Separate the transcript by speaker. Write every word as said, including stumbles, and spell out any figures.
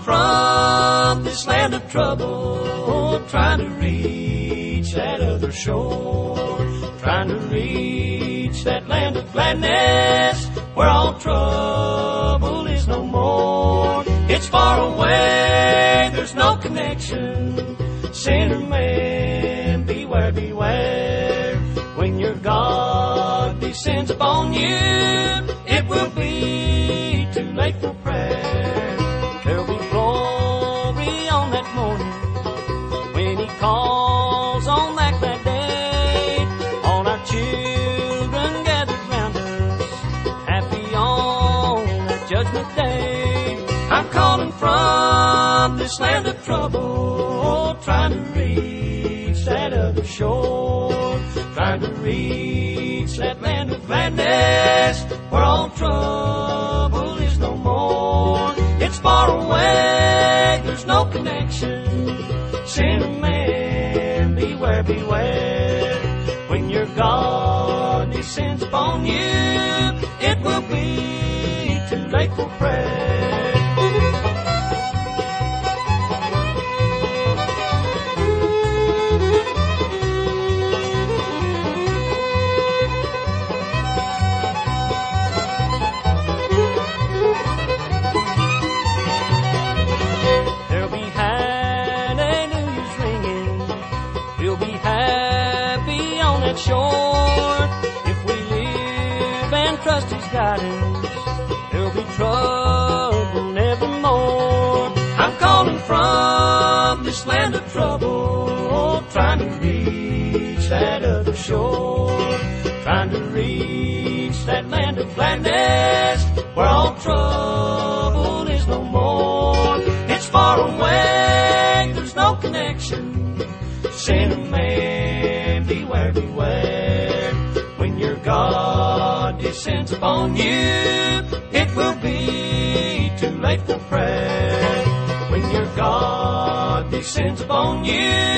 Speaker 1: from this land of trouble, trying to reach that other shore, trying to reach that land of gladness, where all trouble is no more. It's far away, there's no connection. Sinner man, beware, beware. When your God descends upon you, it will be too late for prayer. There'll be glory on that morning when He calls on that glad day. All our children gathered round us, happy on that judgment day. I'm calling from this land of trouble, trying to reach that other shore, trying to reach that land of gladness, where all trouble is no more. It's far away, there's no connection. Sinner man, beware, beware. When your God descends upon you, it will be too late for prayer. Shore, if we live and trust His guidance, there'll be trouble nevermore. I'm calling from this land of trouble, trying to reach that other shore, trying to reach that land of gladness, where all trouble is no more. It's far away, there's no connection. Sinner man, beware, beware. When your God descends upon you, it will be too late for prayer. When your God descends upon you,